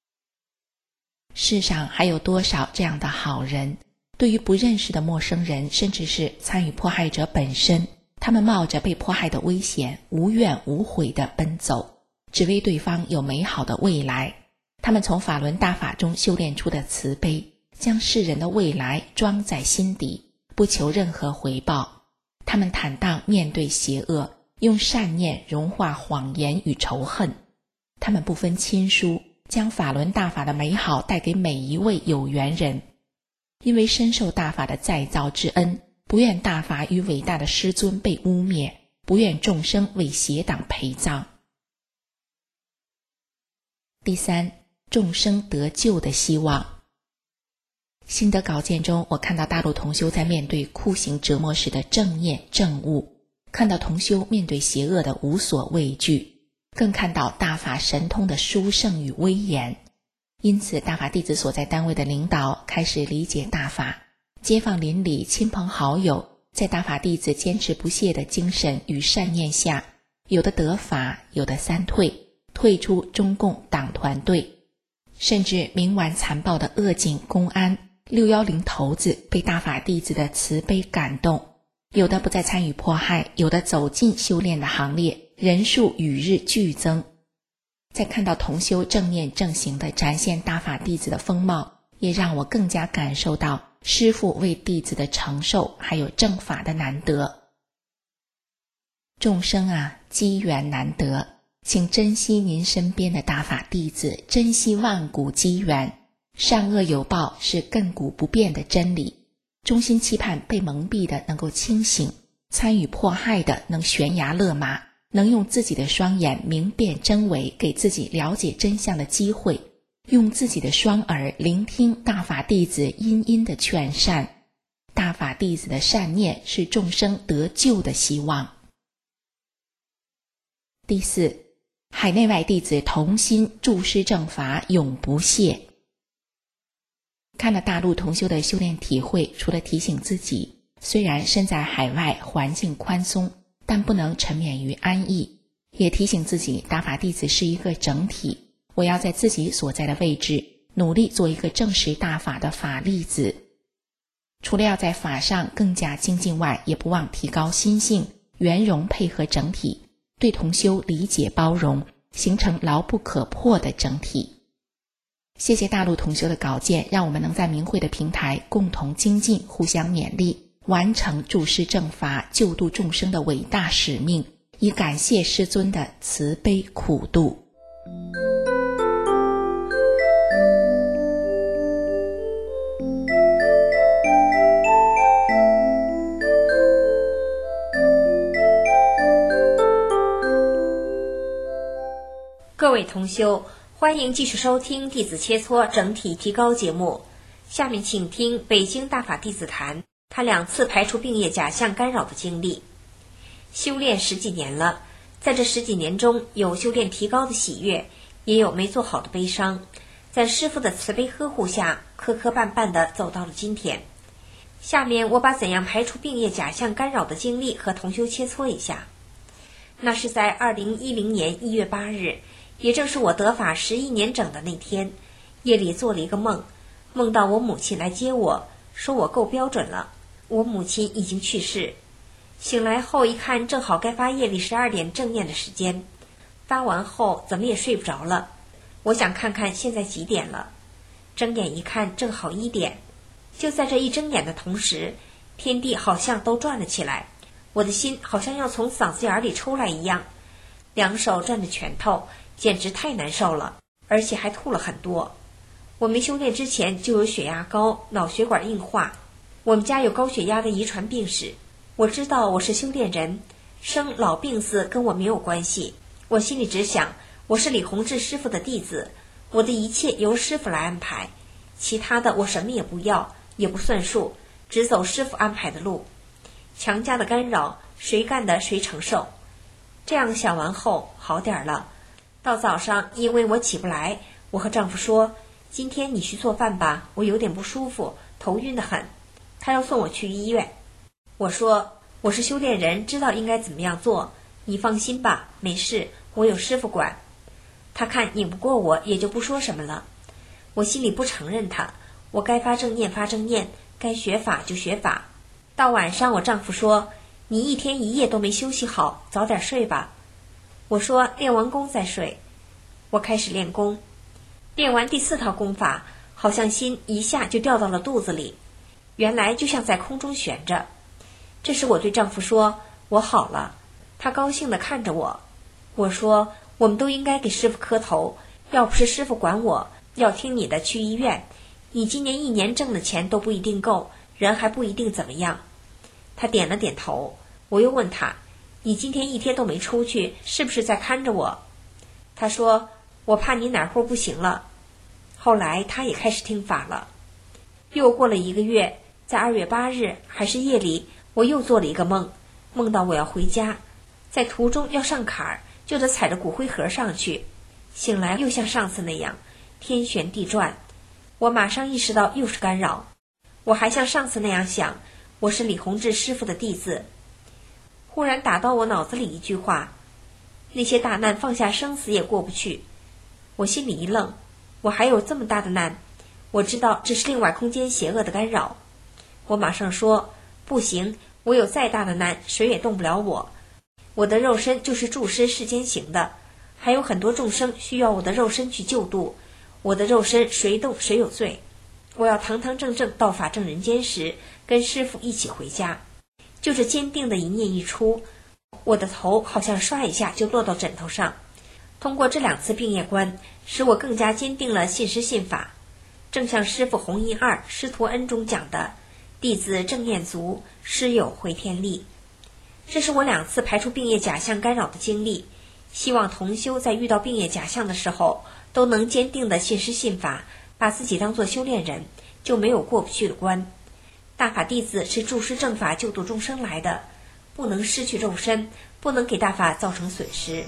世上还有多少这样的好人，对于不认识的陌生人，甚至是参与迫害者本身，他们冒着被迫害的危险，无怨无悔地奔走，只为对方有美好的未来。他们从法轮大法中修炼出的慈悲，将世人的未来装在心底，不求任何回报。他们坦荡面对邪恶，用善念融化谎言与仇恨。他们不分亲疏，将法轮大法的美好带给每一位有缘人。因为深受大法的再造之恩，不愿大法与伟大的师尊被污蔑，不愿众生为邪党陪葬。 第三，众生得救的希望。心得稿件中，我看到大陆同修在面对酷刑折磨时的正念正悟，看到同修面对邪恶的无所畏惧，更看到大法神通的殊胜与威严。因此大法弟子所在单位的领导开始理解大法，街坊邻里亲朋好友在大法弟子坚持不懈的精神与善念下，有的得法，有的三退出中共党团队，甚至明顽残暴的恶警公安610头子被大法弟子的慈悲感动，有的不再参与迫害，有的走进修炼的行列，人数与日俱增。在看到同修正念正行的展现大法弟子的风貌，也让我更加感受到师父为弟子的承受还有正法的难得。众生啊，机缘难得，请珍惜您身边的大法弟子，珍惜万古机缘。善恶有报是亘古不变的真理，衷心期盼被蒙蔽的能够清醒，参与迫害的能悬崖勒马，能用自己的双眼明辨真伪，给自己了解真相的机会，用自己的双耳聆听大法弟子殷殷的劝善。大法弟子的善念是众生得救的希望。第四，海内外弟子同心助师正法，永不懈。看了大陆同修的修炼体会，除了提醒自己虽然身在海外环境宽松，但不能沉湎于安逸，也提醒自己大法弟子是一个整体，我要在自己所在的位置努力做一个证实大法的法弟子。除了要在法上更加精进外，也不忘提高心性，圆融配合整体，对同修理解包容，形成牢不可破的整体。谢谢大陆同修的稿件，让我们能在明慧的平台共同精进，互相勉励，完成助师正法救度众生的伟大使命，以感谢师尊的慈悲苦度。 各位同修，欢迎继续收听弟子切磋整体提高节目。下面请听北京大法弟子谈他2次排除病业假象干扰的经历。修炼10几年了，在这10几年中，有修炼提高的喜悦，也有没做好的悲伤。在师父的慈悲呵护下，磕磕绊绊地走到了今天。下面我把怎样排除病业假象干扰的经历和同修切磋一下。那是在2010年1月8日，也正是我得法11年整的那天，夜里做了一个梦，梦到我母亲来接我，说我够标准了，我母亲已经去世。醒来后一看，正好该发夜里12点正念的时间，发完后怎么也睡不着了，我想看看现在几点了，睁眼一看正好1点。就在这一睁眼的同时，天地好像都转了起来，我的心好像要从嗓子眼里抽来一样，2手攥着拳头，简直太难受了，而且还吐了很多。我没修炼之前就有血压高，脑血管硬化，我们家有高血压的遗传病史。我知道我是修炼人，生老病死跟我没有关系，我心里只想我是李洪志师傅的弟子，我的一切由师傅来安排，其他的我什么也不要，也不算数，只走师傅安排的路。强加的干扰，谁干的谁承受。这样想完后好点了。到早上因为我起不来，我和丈夫说，今天你去做饭吧，我有点不舒服，头晕得很。他要送我去医院。我说我是修炼人，知道应该怎么样做，你放心吧，没事，我有师傅管。他看拧不过我，也就不说什么了。我心里不承认他，我该发正念发正念，该学法就学法。到晚上我丈夫说，你1天1夜都没休息好，早点睡吧。我说练完功再睡。我开始练功，练完第4套功法，好像心一下就掉到了肚子里，原来就像在空中悬着。这时我对丈夫说，我好了。他高兴地看着我。我说，我们都应该给师傅磕头，要不是师傅管我，要听你的去医院，你今年1年挣的钱都不一定够，人还不一定怎么样。他点了点头。我又问他，你今天1天都没出去，是不是在看着我？他说， 我怕你哪会儿不行了。后来他也开始听法了。又过了1个月，在2月8日还是夜里，我又做了一个梦，梦到我要回家，在途中要上坎儿，就得踩着骨灰盒上去。醒来又像上次那样，天旋地转。我马上意识到又是干扰。我还像上次那样想，我是李洪志师傅的弟子。忽然打到我脑子里一句话：那些大难放下生死也过不去。我心里一愣，我还有这么大的难？我知道这是另外空间邪恶的干扰。我马上说，不行，我有再大的难，谁也动不了我。我的肉身就是注视世间行的，还有很多众生需要我的肉身去救度。我的肉身谁动谁有罪。我要堂堂正正到法正人间时，跟师父一起回家。就这坚定的一念一出，我的头好像唰一下就落到枕头上。通过这2次病业关，使我更加坚定了信师信法。正像师父弘一二师徒恩中讲的，弟子正念足，师有回天力。这是我2次排除病业假象干扰的经历，希望同修在遇到病业假象的时候，都能坚定的信师信法，把自己当作修炼人，就没有过不去的关。大法弟子是注师正法救度众生来的，不能失去肉身，不能给大法造成损失。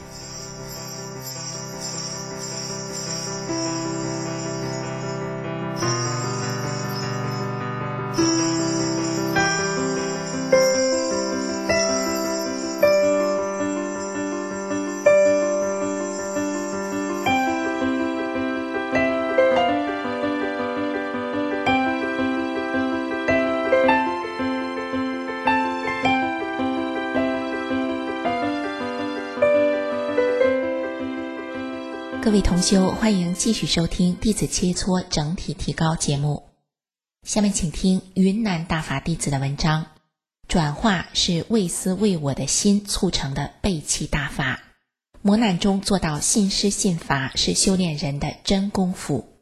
各位同修，欢迎继续收听弟子切磋整体提高节目。下面请听云南大法弟子的文章，转化是为私为我的心促成的背弃大法，磨难中做到信师信法是修炼人的真功夫。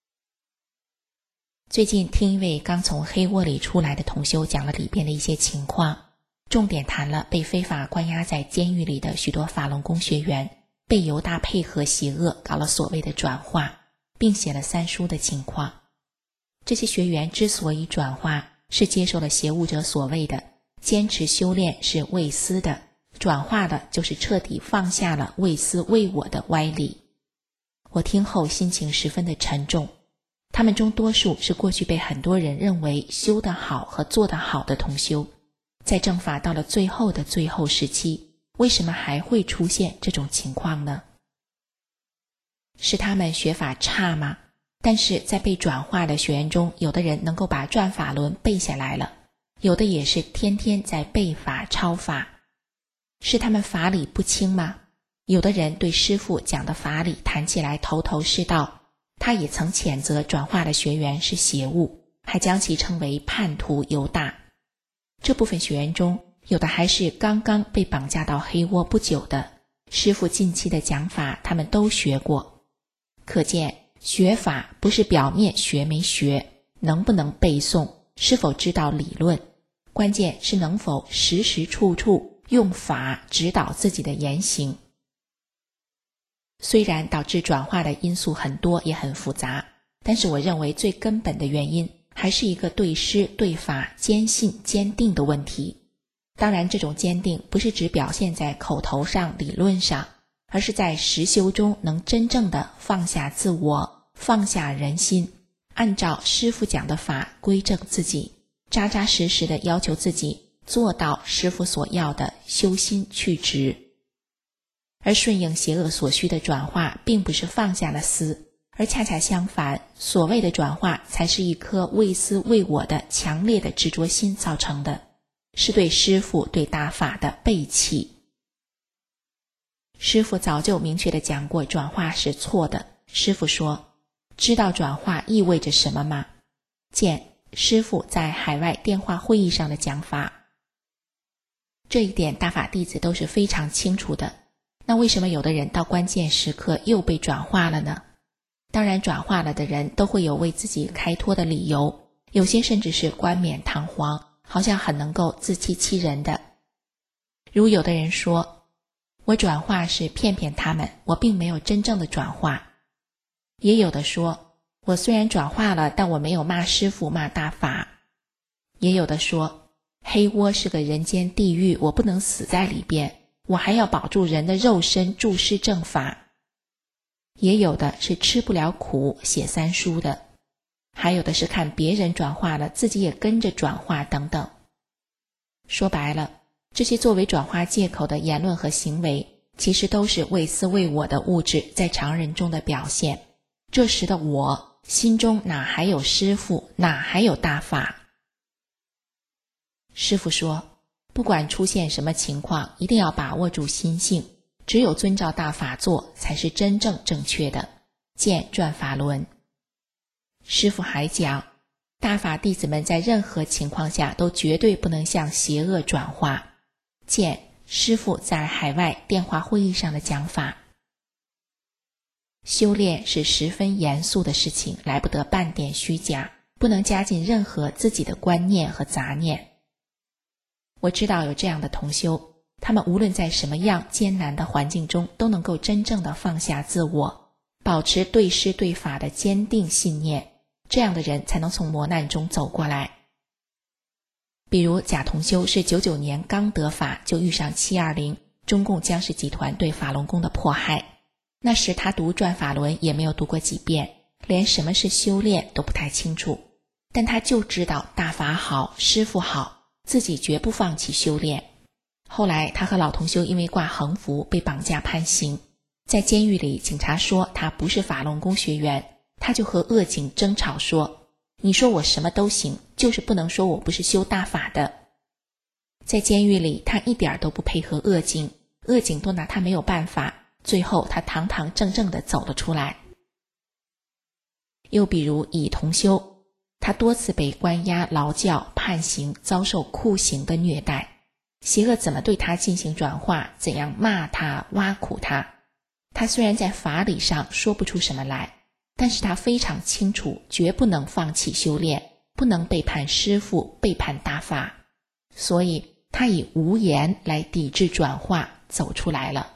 最近听一位刚从黑窝里出来的同修讲了里边的一些情况，重点谈了被非法关押在监狱里的许多法轮功学员被犹大配合邪恶搞了所谓的转化，并写了3书的情况。这些学员之所以转化，是接受了邪物者所谓的坚持修炼是为私的，转化的就是彻底放下了为私为我的歪理。我听后心情十分的沉重，他们中多数是过去被很多人认为修得好和做得好的同修，在正法到了最后的最后时期，为什么还会出现这种情况呢？是他们学法差吗？但是在被转化的学员中，有的人能够把转法轮背下来了，有的也是天天在背法抄法。是他们法理不清吗？有的人对师父讲的法理谈起来头头是道，他也曾谴责转化的学员是邪物，还将其称为叛徒犹大。这部分学员中，有的还是刚刚被绑架到黑窝不久的，师父近期的讲法他们都学过。可见学法不是表面学没学，能不能背诵，是否知道理论，关键是能否时时处处用法指导自己的言行。虽然导致转化的因素很多也很复杂，但是我认为最根本的原因还是一个对师对法坚信坚定的问题。当然这种坚定不是只表现在口头上理论上，而是在实修中能真正的放下自我，放下人心，按照师父讲的法归正自己，扎扎实实的要求自己做到师父所要的修心去执。而顺应邪恶所需的转化并不是放下了私，而恰恰相反，所谓的转化才是一颗为私为我的强烈的执着心造成的，是对师父对大法的背弃。师父早就明确地讲过转化是错的。师父说，知道转化意味着什么吗？见师父在海外电话会议上的讲法。这一点大法弟子都是非常清楚的。那为什么有的人到关键时刻又被转化了呢？当然转化了的人都会有为自己开脱的理由，有些甚至是冠冕堂皇，好像很能够自欺欺人的。如有的人说，我转化是骗骗他们，我并没有真正的转化。 也有的说，我虽然转化了，但我没有骂师父骂大法。也有的说，黑窝是个人间地狱，我不能死在里边，我还要保住人的肉身，注释正法。也有的是吃不了苦写三书的，还有的是看别人转化了，自己也跟着转化等等。说白了，这些作为转化借口的言论和行为，其实都是为私为我的物质在常人中的表现。这时的我心中哪还有师父，哪还有大法？师父说，不管出现什么情况，一定要把握住心性，只有遵照大法做，才是真正正确的。见转法轮。师父还讲，大法弟子们在任何情况下都绝对不能向邪恶转化。见师父在海外电话会议上的讲法。修炼是十分严肃的事情，来不得半点虚假，不能加进任何自己的观念和杂念。我知道有这样的同修，他们无论在什么样艰难的环境中，都能够真正的放下自我，保持对师对法的坚定信念，这样的人才能从磨难中走过来。比如贾同修是99年刚得法，就遇上720中共江氏集团对法轮功的迫害。那时他读转法轮也没有读过几遍，连什么是修炼都不太清楚，但他就知道大法好，师父好，自己绝不放弃修炼。后来他和老同修因为挂横幅被绑架判刑，在监狱里警察说他不是法轮功学员，他就和恶警争吵说，你说我什么都行，就是不能说我不是修大法的。在监狱里他一点都不配合恶警，恶警都拿他没有办法，最后他堂堂正正地走了出来。又比如乙同修，他多次被关押劳教判刑，遭受酷刑的虐待，邪恶怎么对他进行转化，怎样骂他挖苦他，他虽然在法理上说不出什么来，但是他非常清楚，绝不能放弃修炼，不能背叛师父，背叛大法，所以他以无言来抵制转化，走出来了。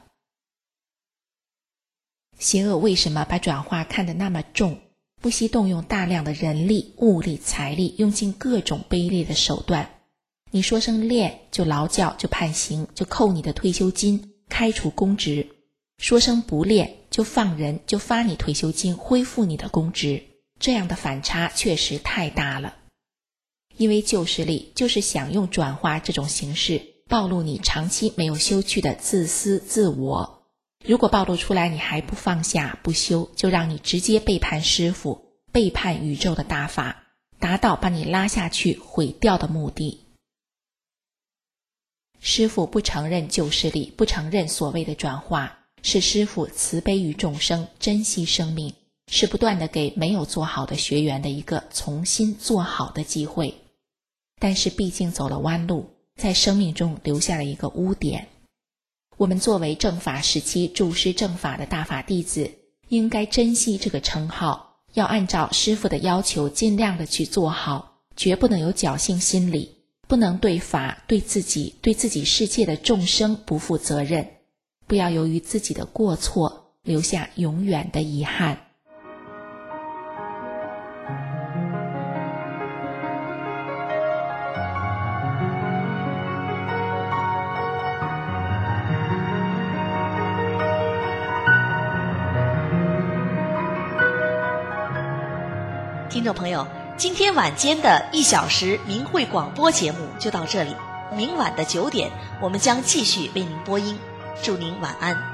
邪恶为什么把转化看得那么重，不惜动用大量的人力、物力、财力，用尽各种卑劣的手段。你说声练就劳教，就判刑，就扣你的退休金，开除公职；说声不练就放人，就发你退休金，恢复你的公职。这样的反差确实太大了。因为旧势力就是想用转化这种形式暴露你长期没有修去的自私自我，如果暴露出来你还不放下不修，就让你直接背叛师父，背叛宇宙的大法，达到把你拉下去毁掉的目的。师父不承认旧势力，不承认所谓的转化，是师父慈悲于众生，珍惜生命，是不断地给没有做好的学员的一个重新做好的机会。但是毕竟走了弯路，在生命中留下了一个污点。我们作为正法时期注师正法的大法弟子，应该珍惜这个称号，要按照师父的要求尽量的去做好，绝不能有侥幸心理，不能对法、对自己、对自己世界的众生不负责任，不要由于自己的过错留下永远的遗憾。 听众朋友，今天晚间的1小时明慧广播节目就到这里，明晚的9点我们将继续为您播音，祝您晚安。